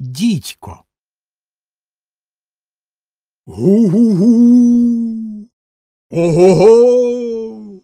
Дідько. Гу-гу-гу. Ого-го.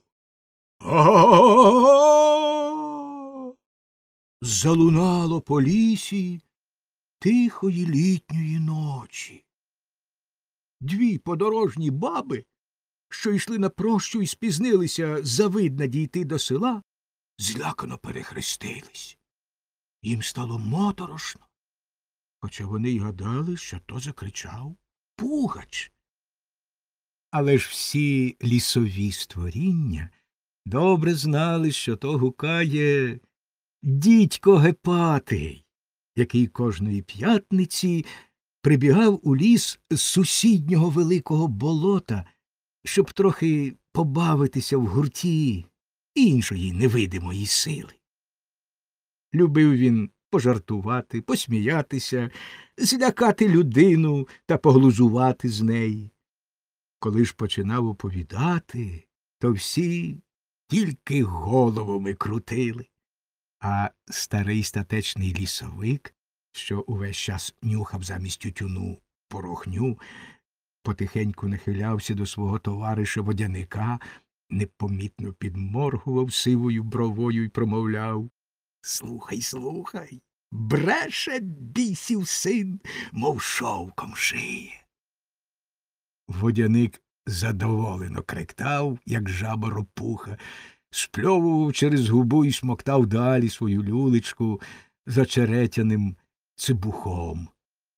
Га-га-га. Залунало по лісі тихої літньої ночі. Дві подорожні баби, що йшли на прощу і спізнилися завидно дійти до села, злякано перехрестились. Їм стало моторошно, хоча вони й гадали, що то закричав Пугач. Але ж всі лісові створіння добре знали, що то гукає дідько Гепатий, який кожної п'ятниці прибігав у ліс з сусіднього великого болота, щоб трохи побавитися в гурті іншої невидимої сили. Любив він пожартувати, посміятися, злякати людину та поглузувати з неї. Коли ж починав оповідати, то всі тільки головами крутили. А старий статечний лісовик, що увесь час нюхав замість тютюну порохню, потихеньку нахилявся до свого товариша водяника, непомітно підморгував сивою бровою й промовляв: «Слухай, слухай, бреше бісів син, мов шовком шиє». Водяник задоволено кректав, як жаба ропуха, спльовував через губу і смоктав далі свою люлечку зачеретяним цибухом.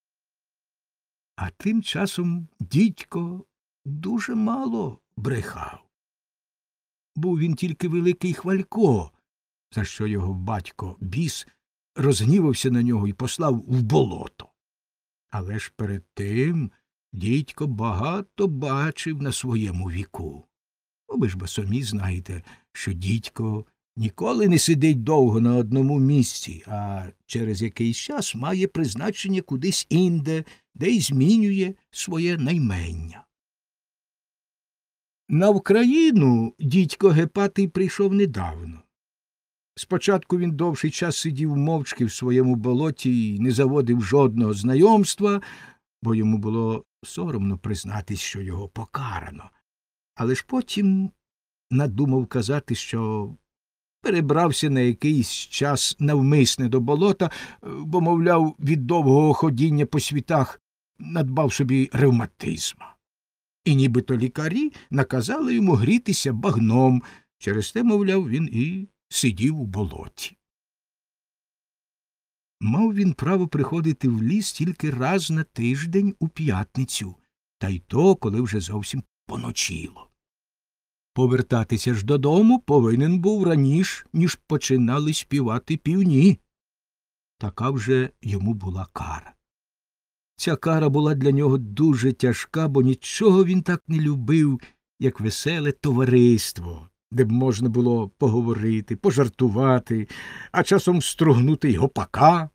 А тим часом дідько дуже мало брехав. Був він тільки великий хвалько, за що його батько біс розгнівався на нього і послав в болото. Але ж перед тим дідько багато бачив на своєму віку. Ви ж бо самі знаєте, що дідько ніколи не сидить довго на одному місці, а через якийсь час має призначення кудись інде, де й змінює своє наймення. На Вкраїну дідько Гепатий прийшов недавно. Спочатку він довший час сидів мовчки в своєму болоті і не заводив жодного знайомства, бо йому було соромно признатись, що його покарано. Але ж потім надумав казати, що перебрався на якийсь час навмисне до болота, бо, мовляв, від довгого ходіння по світах надбав собі ревматизма. І нібито лікарі наказали йому грітися багном, через те, мовляв, він і сидів у болоті. Мав він право приходити в ліс тільки раз на тиждень у п'ятницю, та й то, коли вже зовсім поночило. Повертатися ж додому повинен був раніш, ніж починали співати півні. Така вже йому була кара. Ця кара була для нього дуже тяжка, бо нічого він так не любив, як веселе товариство, де б можна було поговорити, пожартувати, а часом стругнути й гопака.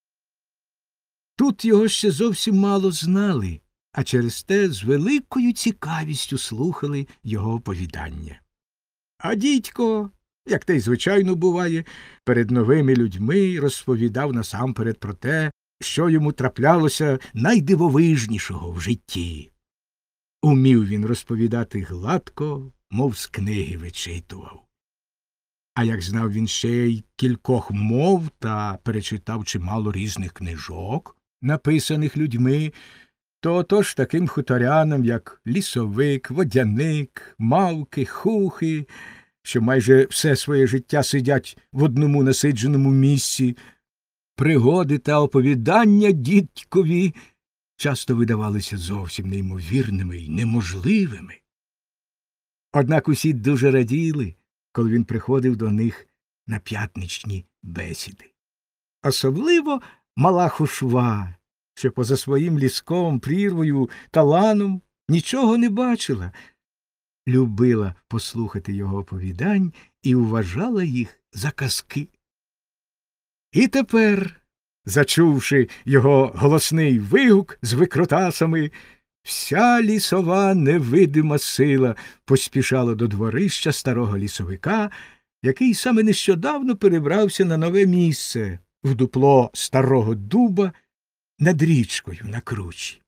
Тут його ще зовсім мало знали, а через те з великою цікавістю слухали його оповідання. А дідько, як те й звичайно буває, перед новими людьми розповідав насамперед про те, що йому траплялося найдивовижнішого в житті. Умів він розповідати гладко, мов з книги вичитував. А як знав він ще й кількох мов та перечитав чимало різних книжок, написаних людьми, то отож таким хуторянам, як лісовик, водяник, мавки, хухи, що майже все своє життя сидять в одному насидженому місці, пригоди та оповідання дідькові часто видавалися зовсім неймовірними й неможливими. Однак усі дуже раділи, коли він приходив до них на п'ятничні бесіди. Особливо мала Хушва, що поза своїм ліском, прірвою та ланом нічого не бачила, любила послухати його оповідань і вважала їх за казки. І тепер, зачувши його голосний вигук з викрутасами, вся лісова невидима сила поспішала до дворища старого лісовика, який саме нещодавно перебрався на нове місце в дупло старого дуба, над річкою на кручі.